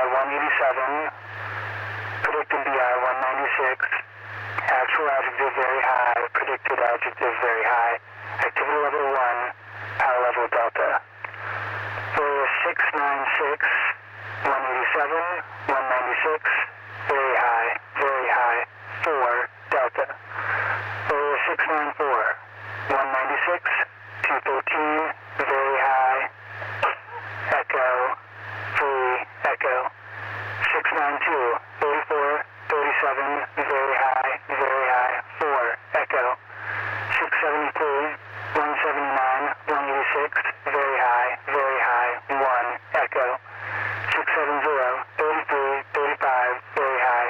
187, predicted BI 196, actual adjective very high, predicted adjective very high, activity level 1, power level delta. Area 696, 187, 196, very high, 4, delta. Area 694, 196, 213, very high, echo, 3, echo. 692, 34, 37, very high, 4, echo. 673, 179, 186, very high, 1, echo. 670, 33, 35, very high,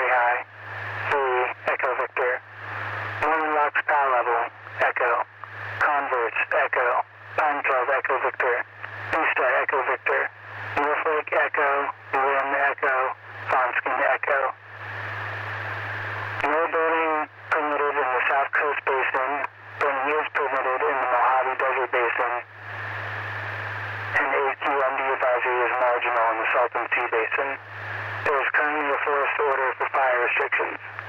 3, echo Victor. Norman Rocks power level, echo. Converts, echo. Pinecove, echo Victor. Vista, echo Victor. Norfolk, echo. Rim, echo. Fonskin, echo. No building permitted in the South Coast Basin. Burning is permitted in the Mojave Desert Basin. An AQMD advisory is marginal in the Salton Sea Basin. There is currently a forest order for fire restrictions.